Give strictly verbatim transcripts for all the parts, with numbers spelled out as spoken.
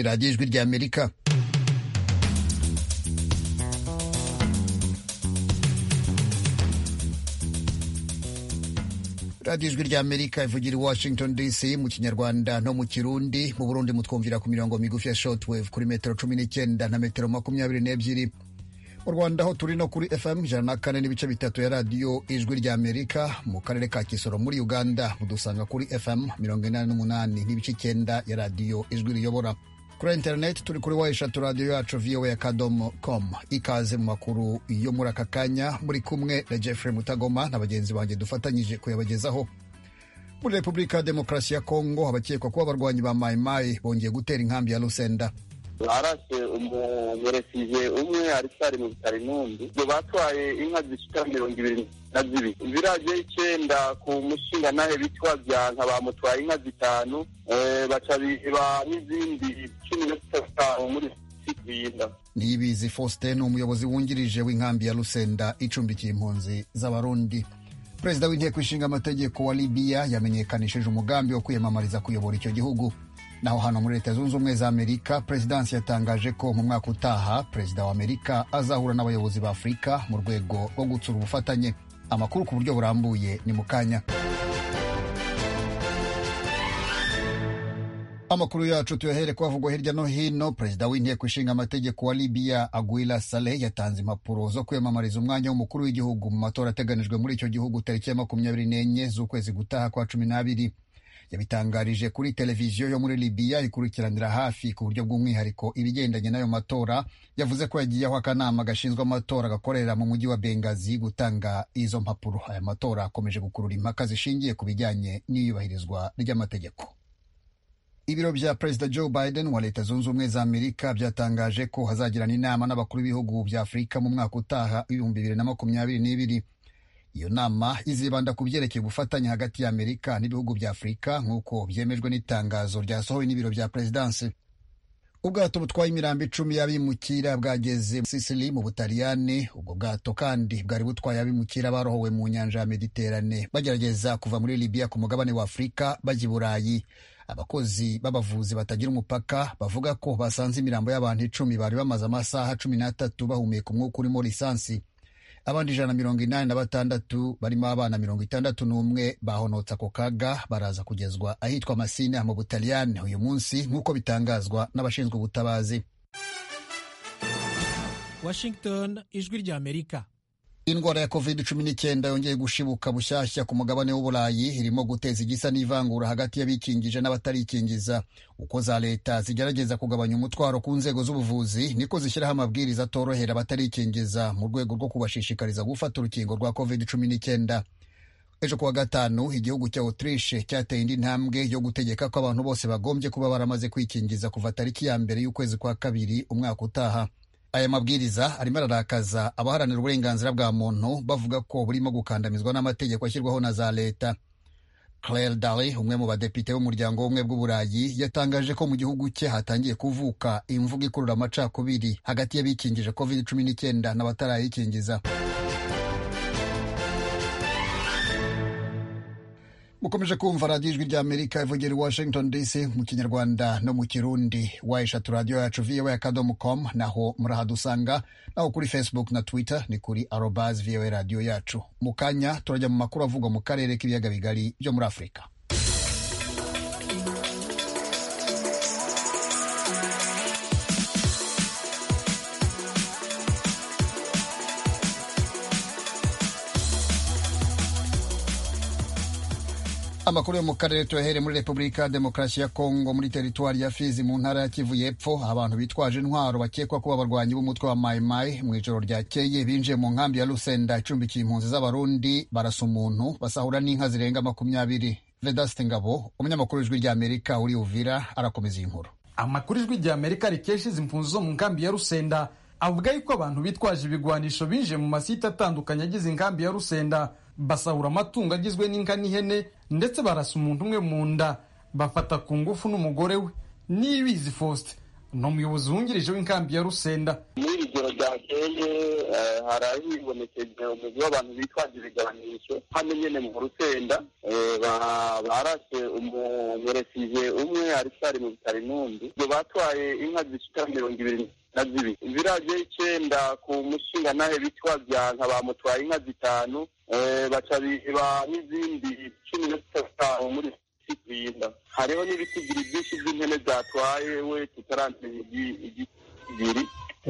ni radiyo ijwi ry'Amerika. radiyo ijwi ry'Amerika ivugira i Washington D C mu kinyarwanda no mu kirundi. Mu Burundi mutwumvira ku mirongo migufi ya shortwave kuri metero cumi n'icyenda na metero makumyabiri n'ebyiri. Mu Rwanda ho turi no kuri F M ijana na kane n'ibice bitatu ya radiyo ijwi ry'Amerika. Mu karere ka Kisoro muri Uganda mudusanga kuri F M mirongo inani n'umunani n'ibice icyenda ya radiyo ijwi riyobora. Kuri internet turi kuri wa eshatu radiyo yacu v o a akadomo com. Ikaze mu makuru yo muri aka kanya, muri kumwe na Jeffrey Mutagoma na bagenzi banjye dufatanyije kuyabagezaho. Muri Repubulika ya Demokarasi ya Kongo abakekwa kuba abarwanyi ba Mai Mai bongeye gutera inkambi ya Lusenda. Arase umuresije umwe arisari mu bitari numbi byo batwaye inka zishika mirongo ibiri na zibiri viraje icyenda ku mushinga nahe bitwa byanka bamutwaye inka zitanu eh baca biba n'izindi cumi na zitanu muri Sibinda. Niyibizi Faustin umuyobozi wungirije w'inkambi ya Lusenda icumbikiye impunzi z'abarundi. Perezida w'inteko ishinga amategeko wa Libya yamenyekanishije umugambi wo kwiyamamariza kuyobora icyo gihugu. Naho hano muri Leta Zunze Ubumwe za Amerika, Perezidansi yatangaje ko mu mwaka utaha Perezida wa Amerika azahura n'abayobozi ba Afurika mu rwego rwo gutsura ubufatanye. Amakuru ku buryo burambuye ni mu kanya. Amakuru yacu tuyahere ko avugwa hirya no hino. Perezida w'inteko ishinga amategeko wa Libya Aguila Saleh yatanze impapuro zo kwiyamamariza umwanya w'umukuru w'igihugu mu matora ateganijwe muri icyo gihugu tariki ya makumyabiri n'enye z'ukwezi gutaha kwa cumi n'abiri. Yabitangarije kuri televiziyo yo muri Libya ikurikiranira hafi ku buryo bw'umwihariko ibigendanye n'ayo matora. Yavuze ko yagiyeho akanama gashinzwe amatora gakorera mu mujyi wa Benghazi gutanga izo mpapuro. Aya matora akomeje gukurura impaka zishingiye ku bijyanye n'iyubahirizwa ry'amategeko. Ibiro bya Perezida Joe Biden wa Leta Zunze Ubumwe za Amerika byatangaje ko hazagirana inama n'abakuru b'ibihugu bya Afurika mu mwaka utaha ibihumbi bibiri na makumyabiri n'ibiri. Iyo nama izibanda ku byerekeye ubufatanye hagati ya Amerika n'ibihugu bya Afurika nk'uko byemejwe n'itangazo ryasohowe n'ibiro bya Perezidansi. Ubwato butwaye imirambo icumi y'abimukira bwageze Sicily mu Butaliyani. Ubwo bwato kandi bwari butwaye abimukira barohowe mu nyanja ya Mediterane bagerageza kuva muri Libya ku mugabane wa Afurika bajya i Burayi. Abakozi b'abavuzi batagira umupaka bavuga ko basanze imirambo y'abantu icumi bari bamaze amasaha cumi n'atatu bahumeka umwuka urimo lisansi. Abandi ijana na mirongo inani na batandatu barimo abana mirongo itandatu n'umwe bahonotse ako kaga baraza kugezwa ahitwa Masina mu Butaliyani uyu munsi nk'uko bitangazwa n'abashinzwe ubutabazi. Washington, ijwi ry'Amerika. Indwara ya covid cumi n'icyenda yongeye gushibuka bushyashya ku mugabane w'Uburayi irimo guteza igisa n'ivangura hagati y'abikingije n'abatarikingiza. Uko za leta zigerageza kugabanya umutwaro ku nzego z'ubuvuzi niko zishyiraho amabwiriza atorohera abatarikingiza mu rwego rwo kubashishikariza gufata urukingo rwa covid cumi n'icyenda. Ejo kuwa gatanu igihugu cya Autriche cyateye indi ntambwe yo gutegeka ko abantu bose bagombye kuba baramaze kwikingiza kuva tariki ya mbere y'ukwezi kwa kabiri umwaka utaha. Aya mabwiriza arimo ararakaza abaharanira uburenganzira bwa muntu bavuga ko burimo gukandamizwa n'amategeko ashyirwaho na za leta. Claire Daly, umwe mu badepite b'umuryango w'ubumwe bw'Uburayi, yatangaje ko mu gihugu cye hatangiye kuvuka imvugo ikurura amacakubiri hagati y'abikingije covid cumi n'icyenda n'abatarayikingiza. Mukomeje kumva radiyo ijwi ry'Amerika ivugira i Washington D C mu kinyarwanda no mu kirundi. Wa eshatu radiyo yacu v o a akadomo com, naho murahadusanga. Naho kuri Facebook na Twitter ni kuri arobase v o a radiyo yacu. Mu kanya turajya mu makuru avugwa mu karere k'ibiyaga bigari byo muri Afurika. Amakuru yo mu karere tuyahere muri Repubulika ya Demokarasi ya Kongo muri teritwari ya Fizi mu ntara ya Kivu y'Epfo. Abantu bitwaje intwaro bakekwa kuba abarwanyi b'umutwe wa Mai Mai mu ijoro ryakeye binjiye mu nkambi ya Lusenda icumbikiye impunzi z'abarundi barasa umuntu basahura n'inka zirenga makumyabiri. Vedaste Ngabo, umunyamakuru w'ijwi ry'Amerika uri Uvira, arakomeza iyi nkuru. Amakuru y'ijwi ry'Amerika rikesha izi mpunzi zo mu nkambi ya Lusenda avuga yuko abantu bitwaje ibigwanisho binjiye mu masite atandukanye agize inkambi ya Lusenda basahura amatungo agizwe n'inka n'ihene ndetse barasa umuntu umwe mu nda bafata ku ngufu n'umugore we. Niyibizi Faustin ni umuyobozi wungirije w'inkambi ya Lusenda. Muri ijoro ryakeye harahibonekeje umugwi w'abantu bitwaje ibiganisho hano nyene mu Rusenda barashe umuresije umwe ariko ari mu bitaro inundi ngo batwaye inka zishika mirongo ibiri na zibiri ibiraje icenda ku mushinga nahe bitwazya nka bamutwaye inka zitanu baca biba n'izindi cumi na zitanu muri Sikwinda hariho n'ibitigiri byinshi by'impene zatwaye we tutaramenya igiri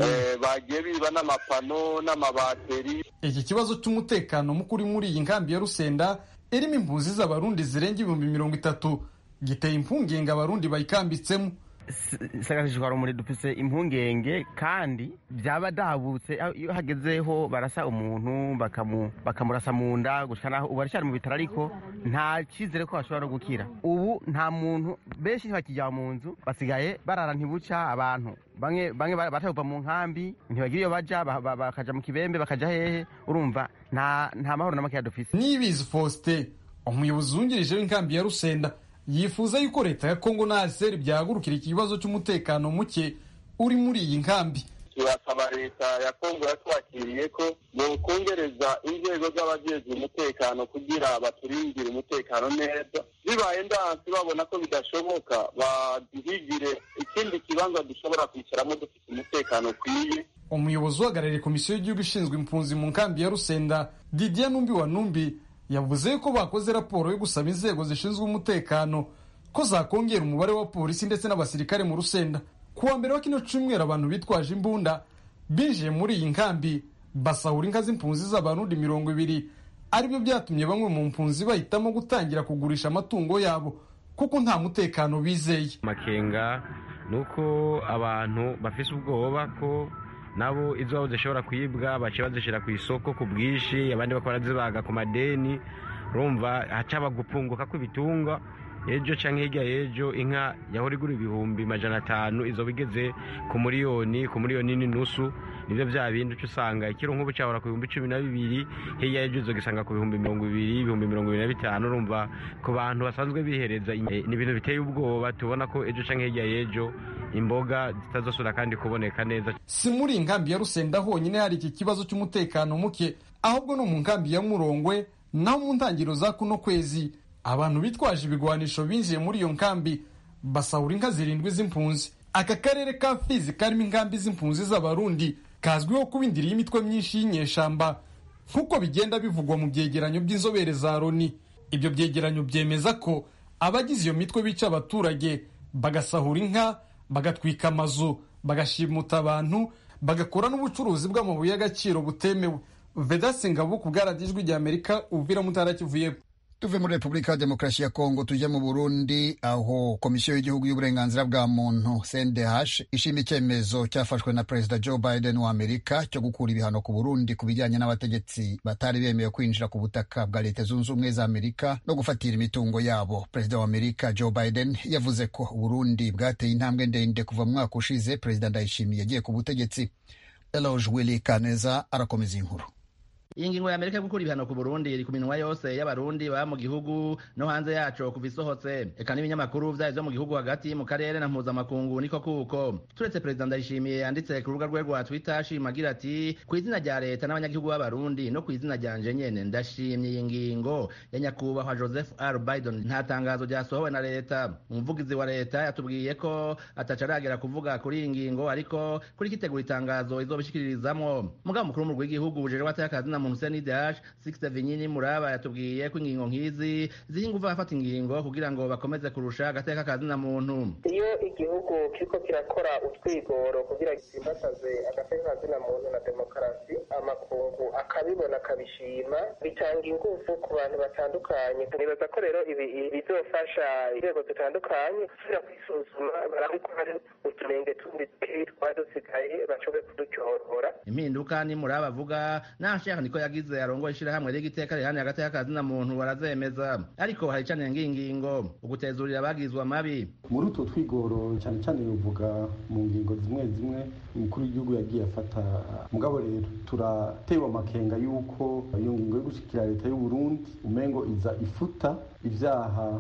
bagiye biba n'amapano n'amabateri. Iki kibazo cy'umutekano mukuri muri iyi nkambi ya Rusenda irimo impunzi z'abarundi zirenga ibihumbi mirongo itatu giteye impungenge abarundi bayikambitsemo. Sagashishwara muri dufise impungenge kandi byaba dabutse iyo hagezeho barasa umuntu bakamu bakamurasa mu nda gushana ubarashara mu bitaro ariko nta cyizere ko bashobora gukira. Ubu nta muntu benshi bakijya mu nzu basigaye barara ntibuca abantu bamwe bamwe batavupa mu nkambi ntibagira iyo baja bakaja mu kibembe bakaja hehe urumva nta nta mahoro n'amakiya dufise. Nibizi Faustin umuyobozi wungirije w'inkambi ya Rusenda yifuza yuko leta ya Kongo na Aseri byagurukira ikibazo cy'umutekano muke uri muri iyi nkambi. Turasaba leta ya Kongo yatwakiriye ko ngo kongereza inzego z'abajejwe umutekano kugira baturindire umutekano neza, bibaye ndansi babona ko bidashoboka baduhigire ikindi kibanza dushobora kwicaramo dufite umutekano ukwiye. Umuyobozi uhagarariye komisiyo y'igihugu ishinzwe impunzi mu nkambi ya Rusenda Didier Numbi wa Numbi yavuze ko bakoze raporo yo gusaba inzego zishinzwe umutekano ko zakongera umubare wa polisi ndetse n'abasirikare mu Rusenda. Kuwa mbere wa kino cyumweru abantu bitwaje imbunda binjiye muri iyi nkambi basahura inka z'impunzi z'abarundi mirongo ibiri, aribyo byatumye bamwe mu mpunzi bahitamo gutangira kugurisha amatungo yabo kuko nta mutekano bizeye. Makenga nuko abantu bafise ubwoba ko nabo izo zishobora kwibwa bace bazishira ku isoko ku bwishi, abandi bakora zibaga ku madeni, urumva hacaba gupunguka kw'ibitunga. Ejo canke hirya ejo inka yahora igura ibihumbi majana atanu izo bigeze ku miliyoni ku miliyoni n'inusu. Nivyo vya bindi usanga ikiro nk'ubu cyahora ku bihumbi cumi na bibiri, hirya ejo zo gisanga ku bihumbi mirongo ibiri, ibihumbi mirongo ibiri na bitanu. Urumva ku bantu basanzwe bihereza ni ibintu biteye ubwoba. Tubona ko ejo canke hirya ejo imboga zitazosura kandi kuboneka neza. Si muri nkambi ya Rusenda honyine hari iki kibazo cy'umutekano muke, ahubwo no mu nkambi ya Murongwe naho mu ntangiriro za kuno kwezi abantu bitwaje ibigwanisho binjiye muri iyo nkambi basahura inka zirindwi z'impunzi. Aka karere ka Fizi karimo inkambi z'impunzi z'abarundi kazwiho kuba indiri y'imitwe myinshi y'inyeshamba nk'uko bigenda bivugwa mu byegeranyo by'inzobere za Loni. Ibyo byegeranyo byemeza ko abagize iyo mitwe bica abaturage bagasahura inka, bagatwika amazu, bagashimuta abantu, bagakora n'ubucuruzi bw'amabuye y'agaciro butemewe. Vedaste Ngabo ku bwaradijwi rya Amerika Uvira Mutara Kivuye. Tuve muri Republika ya Demokarasi ya Kongo tujya mu Burundi, aho Komisiyo y'Igihugu y'Uburenganzira bwa Muntu C N D H ishima icyemezo cyafashwe na Perezida Joe Biden wa Amerika cyo gukura ibihano ku Burundi ku bijyanye n'abategetsi batari bemewe kwinjira ku butaka bwa Leta Zunze Ubumwe za Amerika no gufatira imitungo yabo. Perezida wa Amerika Joe Biden yavuze ko Burundi bwateye intambwe ndende kuva mu mwaka ushize Perezida Ndayishimiye yagiye ku butegetsi. Eloge Willy Kaneza arakomeza inkuru. Iyi ngingo ya Amerika yo gukura ibihano ku Burundi iri ku minwa yose y'abarundi baba mu gihugu no hanze yaco kuva isohotse. Eka n'ibinyamakuru vyayo vyo mu gihugu hagati mu karere na mpuzamakungu niko kuko. Turetse Perezida Ndayishimiye yanditse ku rubuga rwe rwa Twitter ashimagira ati ku izina rya leta n'abanyagihugu b'abarundi no ku izina ryanje nyene ndashimye iyi ngingo ya nyakubahwa Joseph R. Biden. Nta tangazo ryasohowe na leta. Umuvugizi wa leta yatubwiye ko atacaragera kuvuga kuri iyi ngingo ariko kuri kitegura itangazo izobishikiririzamwo. Mugabo mukuru mu rw'igihugu uje watakazi na mu C N D H Sixte Vinyini Muraba yatubwiye ko ingingo nk'izi zihinguva afata ingingo kugira ngo bakomeze kurusha agateka kazi na muntu. Iyo igihugu kiriko kirakora utwigoro kugira gisimbasaze agateka kazi na muntu na demokarasi, amakungu akabibona akabishima, bitanga ingufu ku bantu batandukanye. Nibaza ko rero ibi bizofasha inzego zitandukanye gusubira kwisuzuma barabe ko hari uturenge tundi twadusigaye bashobore kudutyorora. Impinduka ni Muraba avuga nashaka niko yagize arongoye ishirahamwe ry'igiteka rihani hagati y'akazi na muntu barazemeza, ariko hari cane ngingo ugutezurira abagizwe amabi. Muri utwo twigoro cyane cyane bivuga mu ngingo zimwe zimwe umukuru w'igihugu yagiye afata. Mugabo rero turatewe amakenga yuko iyo ngingo yo gushikira leta y'u Burundi umengo iza ifuta ivyaha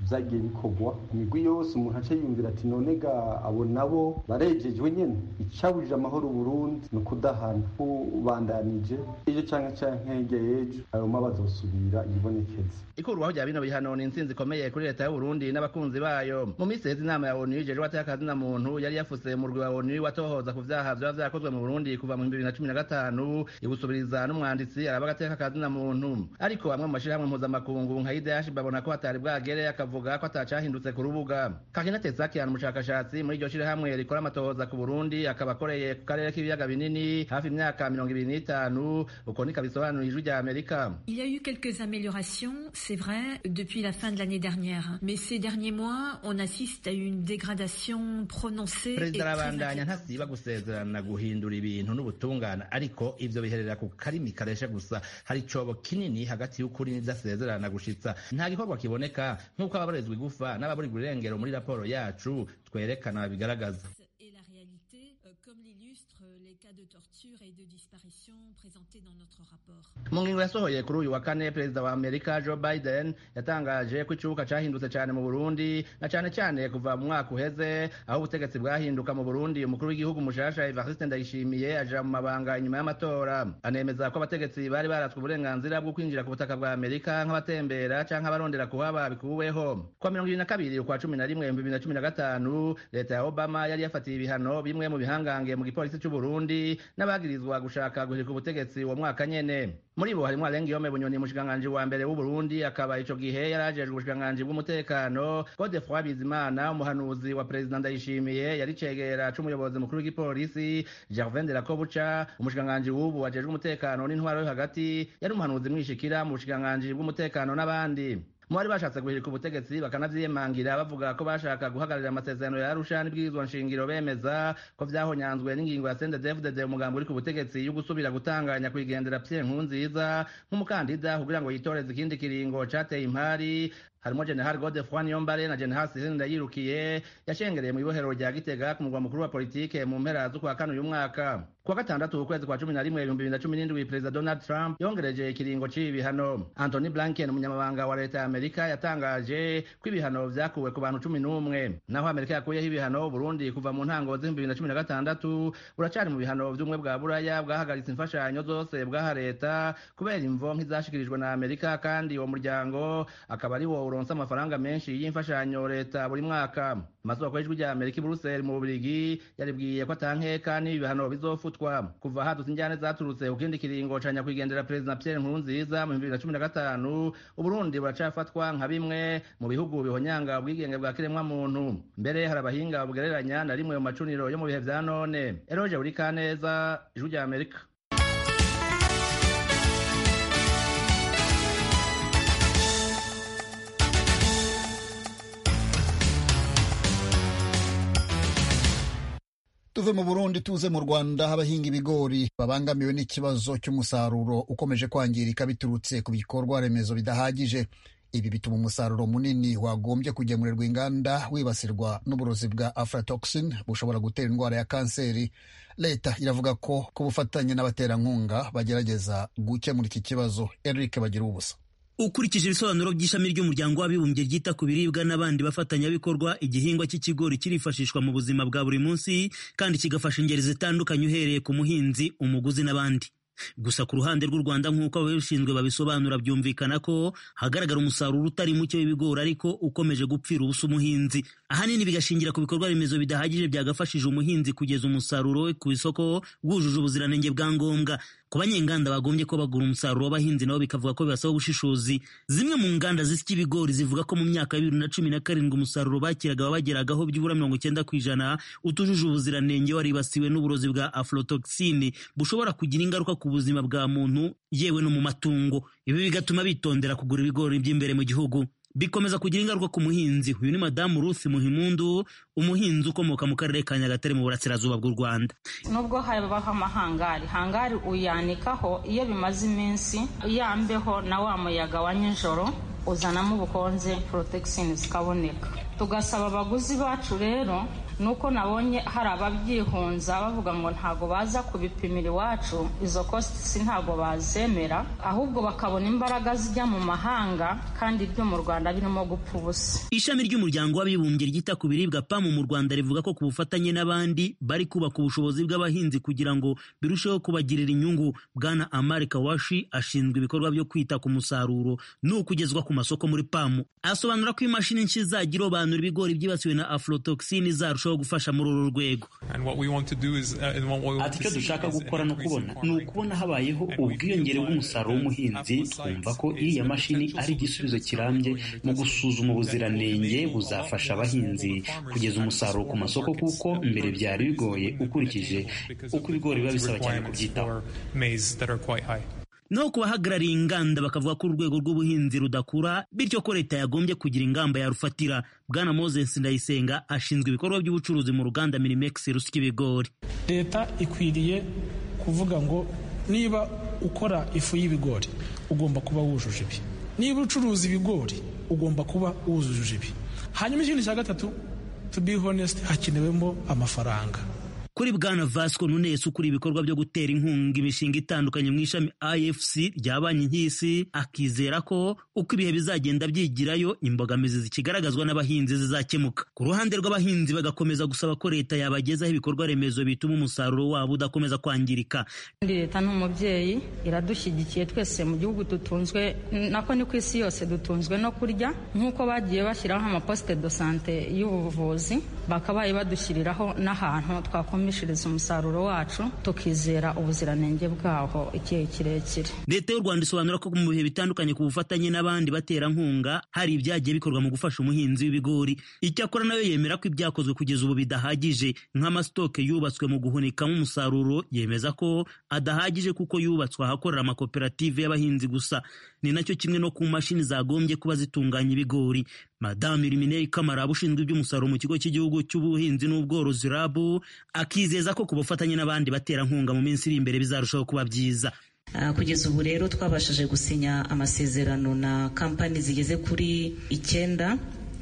vyagiye bikorwa imigwi yose umuntu aca yumvira ati none ga abo nabo barejejwe nyene icabujije amahoro Burundi no kudahana ubandanije ejo canke canke ejo ayo mabazosubira ibonekeza ikurwaho rya bino bihano ni intsinzi ikomeye kuri leta y'u Burundi n'abakunzi bayo mu minsi heze inama ya O N U ijejwe atakazi na muntu yari yafuse mu rwi wa O N U watohoza ku vyaha vyoba vyakozwe mu Burundi kuva mu bibiri na cumi na gatanu igusubiriza n'umwanditsi araba agateka kazi na muntu ariko bamwe mu mashirahamwe mpuzamakungu nka I D H babona ko hatari bwagere akavuga ko atacahindutse ku rubuga Kakina Tesakian umushakashatsi muri iryo shirahamwe rikora amatohoza ku Burundi akaba akoreye ku karere k'ibiyaga binini hafi imyaka mirongo ibiri n'itanu uko niko bisobanura ijwi rya Amerika. Il y a eu quelques améliorations, c'est vrai, depuis la fin de l'année dernière, mais ces derniers mois on assiste à une dégradation prononcée. Perezida arabandanya ntasiba gusezerana guhindura ibintu n'ubutungane ariko ivyo biherera ku karimi karesha gusa hari cobo kinini hagati y'ukuri n'idasezerana gushitsa nta gikorwa kiboneka nk'uko ababarezwa igufa n'ababurirwa irengero muri raporo yacu twerekana bigaragaza. Mu ngingo yasohoye kuri uyu wa kane perezida wa Amerika Joe Biden yatangaje ko icubuka cahindutse cyane mu Burundi na cyane cyane kuva mu mwaka uheze aho ubutegetsi bwahinduka mu Burundi umukuru w'igihugu mushasha Evariste Ndayishimiye aja mu mabanga inyuma y'amatora anemeza ko abategetsi bari baratswe uburenganzira bwo kwinjira ku butaka bwa Amerika nk'abatembera canke abarondera kuhaba bikuweho kwa mirongo ibiri na kabiri ukwa cumi na rimwe bibiri na cumi na gatanu leta ya Obama yari yafatiye ibihano bimwe mu bihangange mu gipolisi cy'u Burundi n'abagirizwa gushaka guhirika ubutegetsi uwo mwaka nyene muri bo harimo Alengiyome Bunyoni umushikiranganji wa mbere w'u Burundi akaba ico gihe yarajejwe ubushikiranganji bw'umutekano Godefroid Bizimana umuhanuzi wa perezida Ndayishimiye yari cegera c'umuyobozi mukuru w'igipolisi Gervais Nderakobuca umushikiranganji w'ubu wajejwe umutekano n'intwaro yo hagati yari umuhanuzi mwishikira mu bushikiranganji bw'umutekano n'abandi Mwari bashatse guhirika ubutegetsi bakanavyiyemangira bavuga ko bashaka guhagararira amasezerano ya Arusha n'ibwirizwa nshingiro bemeza ko vyahonyanzwe n'ingingo ya C N D D F D D umugambi uri ku butegetsi yo gusubira gutanganya kwigendera Pierre Nkurunziza nk'umukandida kugira ngo yitoreze ikindi kiringo cateye impari harimo General Godefroid Niyombare na General Cyril Ndayirukiye yashengereye mu ibohero rya Gitega ku mugwa mukuru wa politike mu mpera z'ukwa kane uyu mwaka kuwa gatandatu ukwezi kwa cumi na rimwe ibihumbi bibiri na cumi n'indwi perezida Donald Trump yongereje ikiringo c'ibi bihano Anthony Blinken umunyamabanga wa leta ya Amerika yatangaje ko ibihano vyakuwe ku bantu cumi n'umwe naho Amerika yakuyeho ibihano Burundi kuva mu ntango z'ibihumbi bibiri na cumi na gatandatu buracari mu bihano vy'umwe bwa Buraya bwahagaritse imfashanyo zose bwaha leta kubera imvo nk'izashikirijwe na Amerika kandi uwo muryango akaba ari wo uronsa amafaranga menshi y'imfashanyo leta buri mwaka amasoko y'ijwi rya Amerika i Brussels mu Bubiligi yaribwiye ko atankeka n'ibihano bizofutwa kuva hadutse injyane zaturutse ku kindi kiringo ca nyakwigendera perezida Pierre Nkurunziza mu bibiri na cumi na gatanu Uburundi buracafatwa nka bimwe mu bihugu bihonyanga ubwigenge bwa kiremwa muntu mbere hari abahinga bugereranya na rimwe mu macuniro yo mu bihe vya none Eroje Burikaneza ijwi rya Amerika. Tuve mu Burundi tuze mu Rwanda abahinga ibigori babangamiwe n'ikibazo cy'umusaruro ukomeje kwangirika biturutse ku bikorwa remezo bidahagije. Ibi bituma umusaruro munini wagombye kugemurirwa inganda wibasirwa n'uburozi bwa aflatoxin bushobora gutera indwara ya kanseri. Leta iravuga ko ku bufatanye n'abaterankunga bagerageza gukemura iki kibazo. Eric bagira ubusa. Ukurikije ibisobanuro by'ishami ry'umuryango w'abibumbye ryita ku biribwa n'abandi bafatanyabikorwa, igihingwa cy'ikigori kirifashishwa mu buzima bwa buri munsi kandi kigafasha ingeri zitandukanye uhereye ku muhinzi, umuguzi n'abandi. Gusa ku ruhande rw'u Rwanda nk'uko ababishinzwe babisobanura byumvikana ko hagaragara umusaruro utari muke w'ibigori ariko ukomeje gupfira ubusa umuhinzi, ahanini bigashingira ku bikorwa remezo bidahagije byagafashije umuhinzi kugeza umusaruro we ku isoko wujuje ubuziranenge bwa ngombwa. Ku banyenganda bagombye ko bagura umusaruro w'abahinzi nabo bikavuga ko bibasaba ubushishozi. Zimwe mu nganda zisya ibigori zivuga ko mu myaka ya bibiri na cumi na karindwi umusaruro bakiraga wabageragaho byibura mirongo icyenda ku ijana utujuje ubuziranenge waribasiwe n'uburozi bwa aflatoxin bushobora kugira ingaruka ku buzima bwa muntu yewe no mu matungo. Ibi bigatuma bitondera kugura ibigori by'imbere mu gihugu. Bikomeza kugira ingaruka ku muhinzi. Uyu ni Madamu Ruth Muhimundu, umuhinzi ukomoka mu karere ka Nyagatare mu burasirazuba bw'u Rwanda. Nubwo habaho amahangari, hangari uyanikaho iyo bimaze iminsi yambeho na wa muyaga wa nijoro uzanamo ubukonje, protection zikaboneka. Tugasaba abaguzi bacu rero nuko nabonye hari ababyihunza bavuga ngo ntago baza kubipimira iwacu, izo costs ntago bazemera, ahubwo bakabona imbaraga zijya mu mahanga kandi ibyo mu Rwanda birimo gupfa ubusa. Ishami ry'umuryango w'abibumbye ryita ku biribwa P A M mu Rwanda rivuga ko ku bufatanye n'abandi bari kubaka ubushobozi bw'abahinzi kugira ngo birusheho kubagirira inyungu. Bwana Amari Kawashi ashinzwe ibikorwa byo kwita ku musaruro no kugezwa ku masoko muri P A M. Asobanura ko imashini nshya izagira obanura ibigori byibasiwe na aflatoxin izarushaho gufasha muri uru rwego. Ati icyo dushaka gukora no kubona ni ukubona habayeho ubwiyongere bw'umusaruro w'umuhinzi. Twumva ko iriya mashini ari igisubizo kirambye mu gusuzuma ubuziranenge buzafasha abahinzi kugeza umusaruro ku masoko, kuko mbere byari bigoye ukurikije uko ibigori biba bisaba cyane kubyitaho. No kubahagarariye inganda bakavuga ko urwego rw'ubuhinzi rudakura, bityo ko leta yagombye kugira ingamba yarufatira. Bwana Moses Ndayisenga ashinzwe ibikorwa by'ubucuruzi mu ruganda Minimex rusya ibigori. Leta ikwiriye kuvuga ngo niba ukora ifu y'ibigori ugomba kuba wujuje ibi, niba ucuruza ibigori ugomba kuba wujuje ibi. Hanyuma ikindi cya gatatu, to be honest, hakenewemo amafaranga. Kuri Bwana Vasco Nunes ukuri ibikorwa byo gutera inkunga imishinga itandukanye mu ishami I F C rya banki nk'isi, akizera ko uko ibihe bizagenda byigirayo imbogamizi zikigaragazwa n'abahinzi zizakemuka. Ku ruhande rw'abahinzi bagakomeza gusaba ko leta yabagezaho ibikorwa remezo bituma umusaruro wabo udakomeza kwangirika. Leta n'umubyeyi iradushyigikiye twese mu gihugu dutunzwe nako ni ku isi yose dutunzwe no kurya, nk'uko bagiye bashyiraho amaposte de sante y'ubuvuzi, bakabaye badushyiriraho n'ahantu twakomeza mishiriza umusaruro wacu tukizera ubuziranenge bwaho igihe kirekire. Leta y'u Rwanda isobanura ko mu bihe bitandukanye ku bufatanye n'abandi batera nkunga hari ibyagiye bikorwa mu gufasha umuhinzi w'ibigori. Icyakora nayo yemera ko ibyakozwe kugeza ubu bidahagije, nk'amasitoke yubatswe mu guhunikamo umusaruro yemeza ko adahagije kuko yubatswe ahakorera amakoperative y'abahinzi gusa. Ni nacyo kimwe no ku mashini zagombye kuba zitunganya ibigori. Madame Irimineri Kamara ushinzwe iby'umusaruro mu kigo cy'igihugu cy'ubuhinzi n'ubworozi R A B akizeza ko ku bufatanye n'abandi batera nkunga mu minsi iri imbere bizarushaho kuba byiza. Uh, kugeza ubu rero twabashije gusinya amasezerano na kampani zigeze kuri icyenda,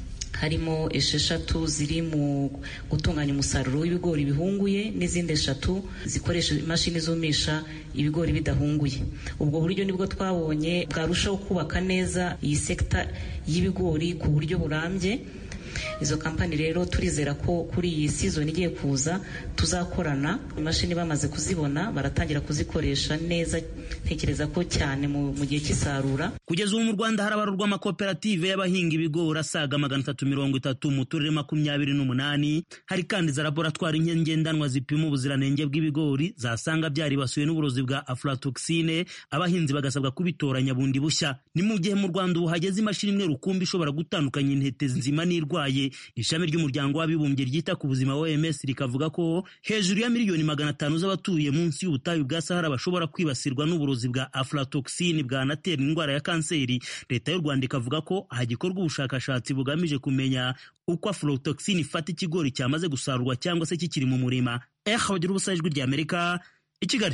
harimo esheshatu ziri mu gutunganya umusaruro w'ibigori bihunguye n'izindi eshatu zikoresha imashini zumisha ibigori bidahunguye. Ubwo buryo nibwo twabonye bwarushaho kubaka neza iyi sekta y'ibigori ku buryo burambye. Izo kampani rero turizera ko kuri iyi season igiye kuza tuzakorana, imashini bamaze kuzibona baratangira kuzikoresha neza, ntekereza ko cyane mu gihe cy'isarura. Kugeza ubu mu Rwanda harabarurwa amakoperative y'abahinga ibigori asaga magana atatu mirongo itatu mu turere makumyabiri n'umunani. Hari kandi za laboratwari ngendanwa zipima ubuziranenge bw'ibigori zasanga byaribasiwe n'uburozi bwa aflatoxine, abahinzi bagasabwa kubitoranya bundi bushya. Ni mu gihe mu Rwanda ubu hageze imashini imwe rukumbi ishobora gutandukanya intete nzima n'irwaye. Ishami ry'umuryango w'abibumbye ryita ku buzima O M S rikavuga ko hejuru ya miliyoni magana atanu z'abatuye munsi y'ubutayu bwa Sahara bashobora kwibasirwa n'uburozi bwa aflatoxine bwanatera indwara ya kanseri. Leta y'u Rwanda ikavuga ko hagikorwa ubushakashatsi bugamije kumenya uko aflatoxine ifata ikigori cyamaze gusarurwa cyangwa se kikiri mu murima. Eh bagira ubusa ijwi rya Amerika i Kigali.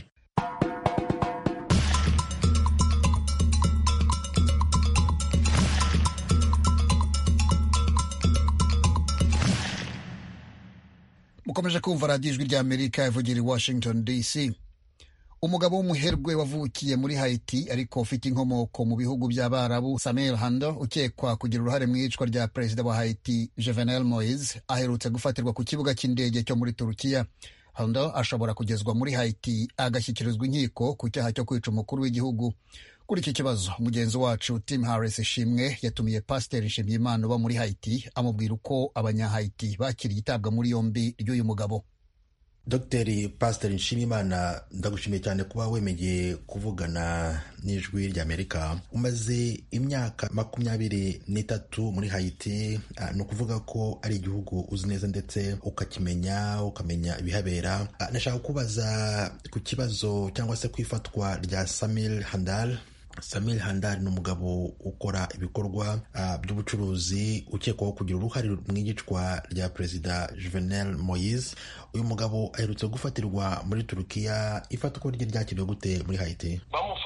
Mukomeje kumva radiyo ijwi rya Amerika ivugira i Washington D C. Umugabo w'umuherwe wavukiye muri Haiti ariko ufite inkomoko mu bihugu by'Abarabu, Samuel Hando, ukekwa kugira uruhare mu iyicwa rya perezida wa Haiti Jovenel Moise, aherutse gufatirwa ku kibuga cy'indege cyo muri Turukiya. Hando ashobora kugezwa muri Haiti agashyikirizwa inkiko ku cyaha cyo kwica umukuru w'igihugu. Kuri iki kibazo mugenzi wacu Tim Harris Ishimwe yatumiye Pasiteri Nshimiyimana uba muri Haiti amubwira uko abanya-Haiti bakiriye itabwa muri yombi ry'uyu mugabo. Dr Pasiteri Nshimiyimana, ndagushimiye cyane kuba wemeye kuvugana n'ijwi ry'Amerika. Umaze imyaka makumyabiri n'itatu muri Haiti, ni ukuvuga ko ari igihugu uzi neza ndetse ukakimenya ukamenya ibihabera. Nashaka kubaza ku kibazo cyangwa se kwifatwa rya Samuel Handal. Samuel Handal ni umugabo ukora ibikorwa uh, by'ubucuruzi ukekwaho kugira uruhare mu iyicwa rya perezida Jovenel Moise. Uyu mugabo aherutse gufatirwa muri Turukiya. Ifatwa rye ryakiriwe gute muri Haiti? Bamufata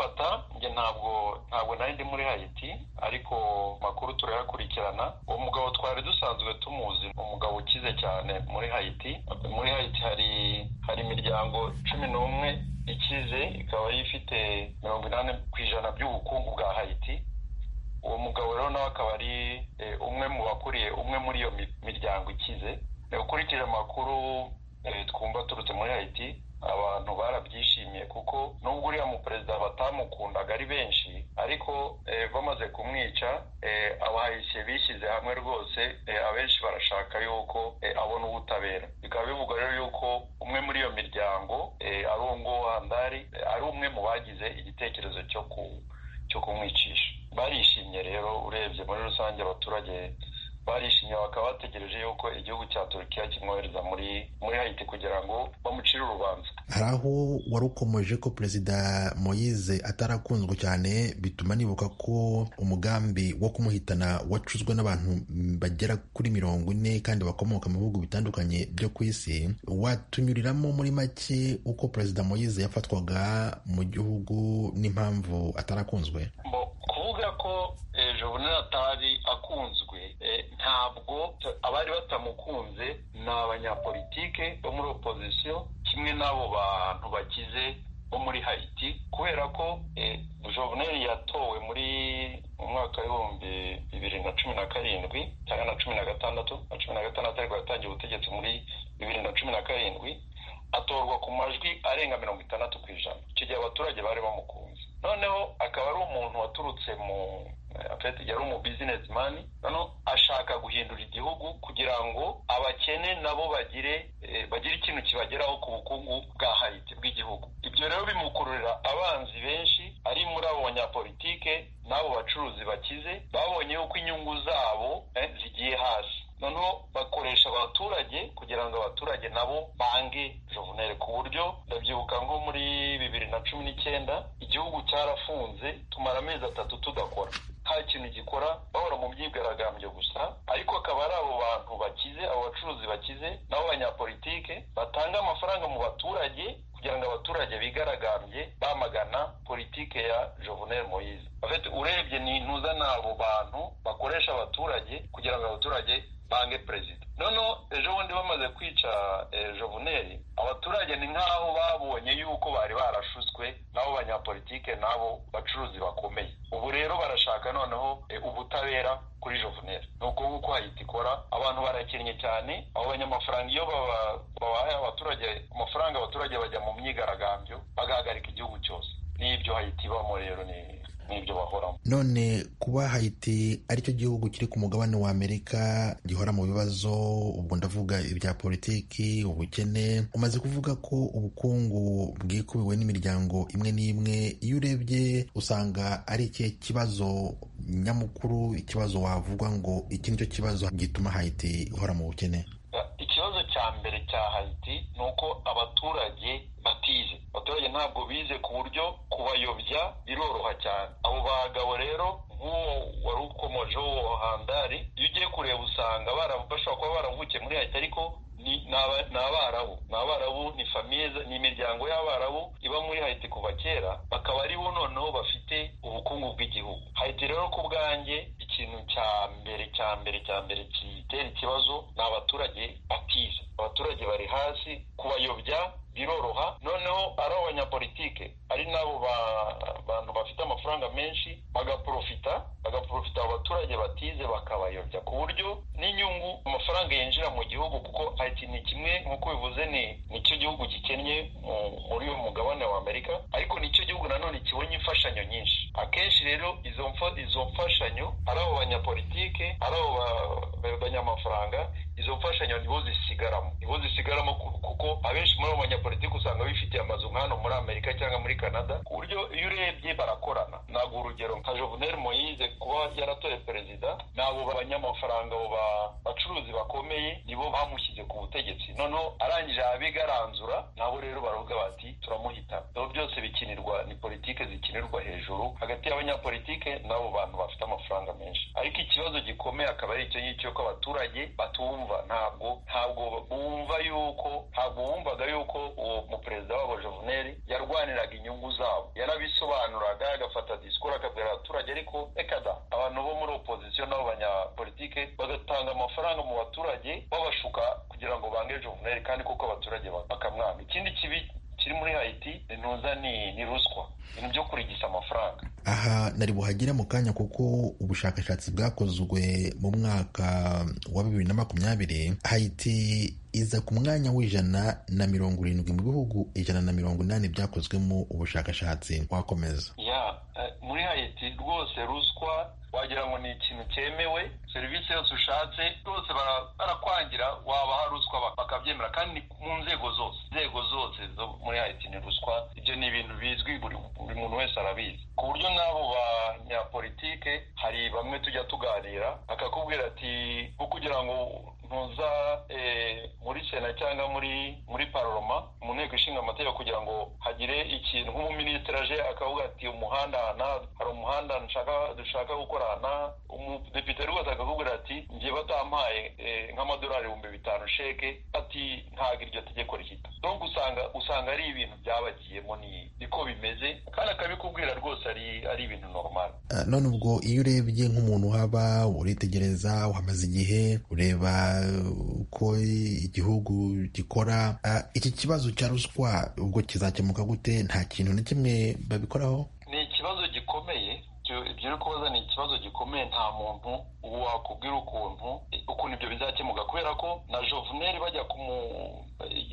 babifata njye ntabwo ntabwo nari ndi muri Haiti ariko makuru turayakurikirana. uwo mugabo twari dusanzwe tumuzi, umugabo ukize cyane muri Haiti. muri Haiti hari hari imiryango cumi n'umwe ikize, ikaba ifite mirongo inani ku ijana by'ubukungu bwa Haiti. uwo mugabo rero nawe akaba ari umwe mu bakuriye umwe muri iyo miryango ikize. ukurikije amakuru twumva turutse muri Haiti, abantu barabyishimiye kuko nubwo uriya mu perezida batamukundaga ari benshi, ariko bamaze kumwica abahayishe bishyize hamwe rwose, abenshi barashaka yuko abona ubutabera. bikaba bivuga rero yuko umwe muri iyo miryango ari uwo nguwo Handari ari umwe mu bagize igitekerezo cyo ku cyo kumwicisha. barishimye rero, urebye muri rusange abaturage barishimye, bakaba bategereje yuko igihugu cya Turukiya kimwohereza muri muri Haiti kugira ngo bamucire urubanza. hari aho wari ukomeje ko perezida Moise atarakunzwe cyane, bituma nibuka ko umugambi wo kumuhitana wacuzwe n'abantu bagera kuri mirongo ine kandi bakomoka mu bihugu bitandukanye byo ku isi. watunyuriramo muri make uko perezida Moise yafatwaga mu gihugu n'impamvu atarakunzwe? kuvuga ko Jovenel atari akunzwe, ntabwo abari batamukunze ni abanyapolitike bo muri opposition kimwe n'abo bantu bakize bo muri Haiti, kubera ko Jovenel yatowe muri mu mwaka w'ibihumbi bibiri na cumi na karindwi cyangwa na cumi na gatandatu na cumi na gatandatu ariko yatangiye ubutegetsi muri bibiri na cumi na karindwi, atorwa ku majwi arenga mirongo itandatu ku ijana. icyo gihe abaturage bari bamukunze. noneho akaba ari umuntu waturutse mu afite yari umu businessman, noneho ashaka guhindura igihugu kugira ngo abakene nabo bagire bagire ikintu kibageraho ku bukungu bwa Haiti bw'igihugu. ibyo rero bimukururira abanzi benshi, ari muri abo banyapolitike n'abo bacuruzi bakize, babonye yuko inyungu zabo eh, zigiye hasi. noneho bakoresha abaturage kugira ngo abaturage nabo bange Jovenel, ku buryo ndabyibuka nko muri bibiri na cumi n'icyenda igihugu cyarafunze, tumara amezi atatu tudakora, nta kintu gikora, bahora mu myigaragambyo gusa. ariko akaba ari abo bantu bakize, abo bacuruzi bakize n'abo banyapolitike batanga amafaranga mu baturage kugira ngo abaturage bigaragambye bamagana politike ya Jovenel Moise. afite urebye ni ntuza n'abo bantu bakoresha abaturage kugira ngo abaturage bange perezida. noneho ejo bundi bamaze kwica eh, Jovenel, abaturage ni nk'aho babonye yuko bari barashutswe n'abo banyapolitike n'abo bacuruzi bakomeye. ubu rero barashaka noneho eh, ubutabera kuri Jovenel. nuko nguko Haiti ikora, abantu barakennye cyane, abo banyamafaranga iyo babahaye abaturage amafaranga, abaturage bajya mu myigaragambyo bagahagarika igihugu cyose. n'ibyo Haiti ibamo rero ni n'ibyo bahoramo. none kuba Haiti aricyo gihugu kiri ku mugabane wa Amerika gihora mu bibazo, ubwo ndavuga ibya politiki, ubukene, umaze kuvuga ko ubukungu bwikubiwe n'imiryango imwe n'imwe, iyo urebye usanga ari ikihe kibazo nyamukuru, ikibazo wavuga ngo iki nicyo kibazo gituma Haiti ihora mu bukene? ikibazo cya mbere cya Haiti ni uko abaturage batize. abaturage ntabwo bize ku buryo kubayobya biroroha cyane. abo bagabo rero nk'uwo wari ukomojeho Handari, iyo ugiye kureba usanga bashobora kuba baravukiye muri Haiti ariko ni abarabu ni abarabu ni famiye, ni imiryango y'abarabu iba muri Haiti kuva kera, bakaba ari bo noneho bafite ubukungu bw'igihugu. Haiti rero ku bwanjye ikintu cya mbere cya mbere cya mbere kitera ikibazo ni abaturage batize. abaturage bari hasi, kubayobya biroroha. noneho ari abanyapolitike ari nabo bantu bafite amafaranga menshi, bagaprofita bagaprofita abaturage batize bakabayobya, ku buryo n'inyungu amafaranga yinjira mu gihugu, kuko Haiti ni kimwe nk'uko bivuze ni nicyo gihugu gikennye muri uyu mugabane wa Amerika, ariko nicyo gihugu nanone kibonye imfashanyo nyinshi. akenshi rero izo izo mfashanyo ari abo banyapolitike ari abo banyamafaranga, izo mfashanyo nibo zisigaramo nibo zisigaramo kuko abenshi muri abo banyapolitike usanga bifitiye amazu nk'ano muri Amerika cyangwa muri Canada, ku buryo iyo urebye barakorana. ntabwo urugero nka Jovenel Moise kuba yaratoye perezida n'abo banyamafaranga abo bacuruzi bakomeye nibo bamushyize ku butegetsi, noneho arangije abigaranzura nabo rero baravuga bati turamuhita. Ibyo byose bikinirwa, ni politike zikinirwa hejuru hagati y'abanyapolitike n'abo bantu bafite amafaranga menshi. Ariko ikibazo gikomeye akaba ari icyo ngicyo ko abaturage batumva, ntabwo ntabwo bumva yuko ntabwo bumvaga yuko uwo muperezida wabo Jovenel yarwaniraga inyungu zabo, yarabisobanuraga agafata disikuru akabwira abaturage, ariko reka da abantu bo muri opozisiyo n'abo banyapolitike bagatanga amafaranga mu baturage babashuka kugira ngo bange Jovenel, kandi kuko abaturage bakamwanga. Ikindi kibi kiri muri Haiti ntuza ni ni ruswa, ibintu byo kurigisa amafaranga. Aha nari buhagire mu kanya kuko ubushakashatsi bwakozwe mu mwaka wa bibiri na makumyabiri, Haiti iza ku mwanya w'ijana na mirongo irindwi mu bihugu ijana na mirongo inani byakozwemo ubushakashatsi. Wakomeza. Ya uh, muri Haiti rwose ruswa wagira ngo ni ikintu cyemewe, serivisi yose ushatse rwose barakwangira wabaha ruswa bakabyemera, kandi mu nzego zose nzego zose zo muri Haiti ni ruswa. Ibyo ni ibintu bizwi, buri buri muntu wese arabizi, ku buryo n'abo banyapolitike hari bamwe tujya tuganira akakubwira ati ko kugira ngo ntuza eh, muri sena cyangwa muri muri paroma mu nteko ishinga amategeko kugira ngo hagire ikintu nk'umuminisitiri aje akavuga ati umuhanda hana hari umuhanda nshaka dushaka gukorana, umudepite rwose akakubwira ati ngiye batampaye eh, nk'amadolari ibihumbi bitanu sheke, ati ntabwo iryo tegeko rihita. Donc usanga usanga ari ibintu byabagiyemo, ni niko bimeze, kandi akabikubwira rwose ari ari ibintu normal. Uh, none ubwo iyo urebye nk'umuntu haba uritegereza uhamaze igihe ureba uko igihugu gikora, uh, iki kibazo cya ruswa ubwo kizakemuka gute? Nta kintu na kimwe babikoraho? Ni ikibazo gikomeye, ibyo uri kubaza ni ikibazo gikomeye. Nta muntu wakubwira ukuntu ukuntu ibyo bizakemuka, kubera ko na Jovenel bajya kumu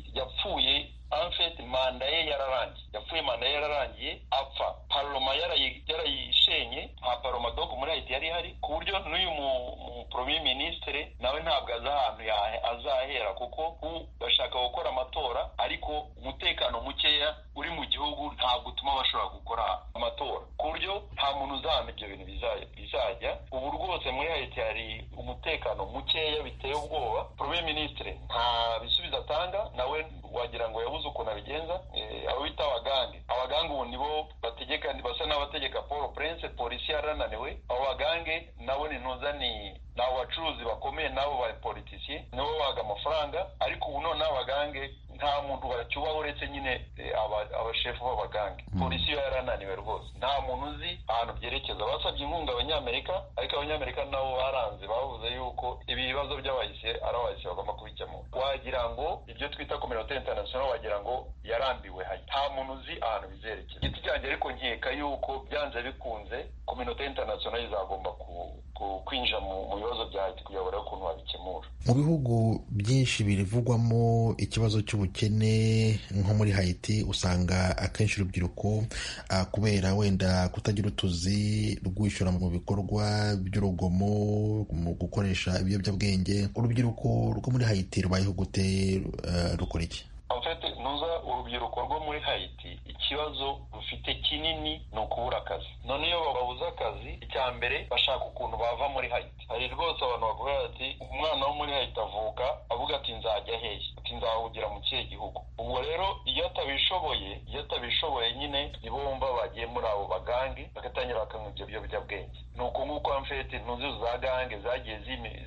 yapfuye en fait manda ye yararangiye, yapfuye manda ye yararangiye apfa, paroma yarayishenye, nta paroma donc muri Haiti yari hari, ku buryo n'uyu mu premier ministre nawe ntabwo aza ahantu azahera, kuko bashaka gukora amatora ariko umutekano mukeya uri mu gihugu ntabwo utuma bashobora gukora amatora, ku buryo nta muntu uzahana ibyo bintu bizajya. Ubu rwose muri Haiti hari umutekano mukeya biteye ubwoba, premier ministre nta bisubizo atanga, nawe wagira ngo yabuze ukuntu abigenza. E, abo bita abagange abagange ubu nibo bategeka, basa n'abategeka Paul Prince, polisi yarananiwe. Abo bagange nabo ni ntuza ni nabo bacuruzi bakomeye, nabo ba politiciens nibo baga amafaranga, ariko ubu none abagange nta muntu bacyubaho uretse nyine abashefu b'abagange. Polisi yo yarananiwe rwose, nta muntu uzi ahantu byerekeza. Basabye inkunga abanyamerika, ariko abanyamerika nabo baranze, bavuze yuko ibi bibazo by'abahise ari abahise bagomba kubikemura. Wagira ngo ibyo twita communauté international wagira ngo yarambiwe Haiti, nta muntu uzi ahantu bizerekeza. Igiti cyanjye ariko nkeka yuko byanze bikunze communauté international izagomba ku kwinjira mu bibazo bya Haiti kugira ngo ukuntu babikemura. Mu bihugu byinshi birivugwamo ikibazo cy'ubukene nko muri Haiti, usanga akenshi urubyiruko uh, kubera wenda kutagira utuzi rwishora mu bikorwa by'urugomo, mu gukoresha ibiyobyabwenge. Urubyiruko rwo muri Haiti rubayeho gute? Uh, rukora iki? En fait nuza urubyiruko rwo muri Haiti ikibazo rufite kinini ni ukubura akazi. None iyo babuze akazi, icya mbere bashaka ukuntu bava muri Haiti. Hari rwose abantu bavuga ati umwana wo muri Haiti avuka avuga ati nzajya hehe, ati nzahugira mu kihe gihugu. Ubwo rero iyo atabishoboye iyo atabishoboye nyine nibo bumva bagiye muri abo bagange bagatangira bakanywa ibyo biyobyabwenge. Ni uko nguko en fait ntuzi za gange zagiye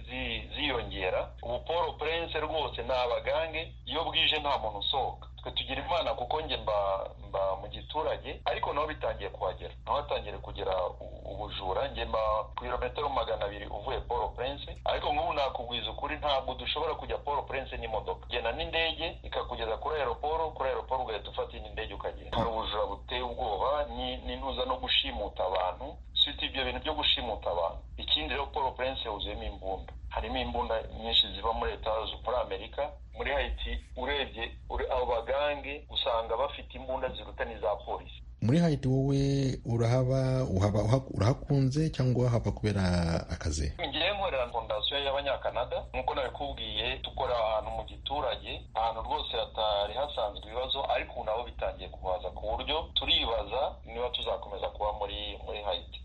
ziyongera. Ubu Paul Prince rwose ni abagange, iyo bwije nta muntu usohoka. Twe tugira imana kuko nge mba mba mu giturage, ariko naho bitangiye kuhagera, naho hatangiye kugera ubujura. Nge mba ku birometero magana abiri uvuye Paul Prince, ariko nk'ubu nakubwiza ukuri ntabwo dushobora kujya Paul Prince n'imodoka, genda n'indege ikakugeza kuri aeroport, kuri aeroport ugahita ufata n'indege ukagenda. Hari ubujura buteye ubwoba, n'intuza no gushimuta abantu, siti ibyo bintu byo gushimuta abantu. Ikindi rero Paul Prince huzuyemo imbunda, harimo imbunda nyinshi ziva muri Leta muri Amerika. Muri Haiti urebye abo bagange usanga bafite imbunda ziruta n'iza polisi. Muri Haiti wowe urahaba uhaba urahakunze cyangwa uhaba kubera akazi? Ngiye nkorera fondasiyo y'abanyakanada, nk'uko nabikubwiye, dukora ahantu mu giturage, ahantu rwose hatari hasanzwe ibibazo, ariko ubu nabo bitangiye kubaza, ku buryo turibaza niba tuzakomeza kuba muri muri Haiti.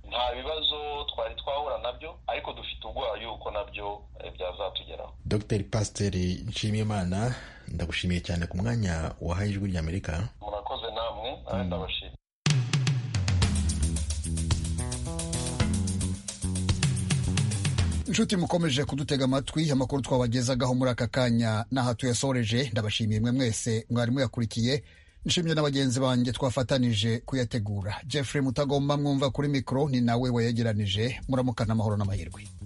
Dr Pasiteri Nshimiyimana ndagushimiye cyane ku mwanya wahaye ijwi ry'Amerika. Murakoze namwe, nawe ndabashimiye. inshuti mukomeje kudutega amatwi, amakuru twabagezagaho muri aka kanya n'aha tuyasoreje. Ndabashimiye mwe mwese mwari muyakurikiye, nshimye na bagenzi banjye twafatanije kuyategura. Jeffrey Mutagomba mwumva kuri mikoro ni nawe wayegeranije. Muramukana amahoro n'amahirwe.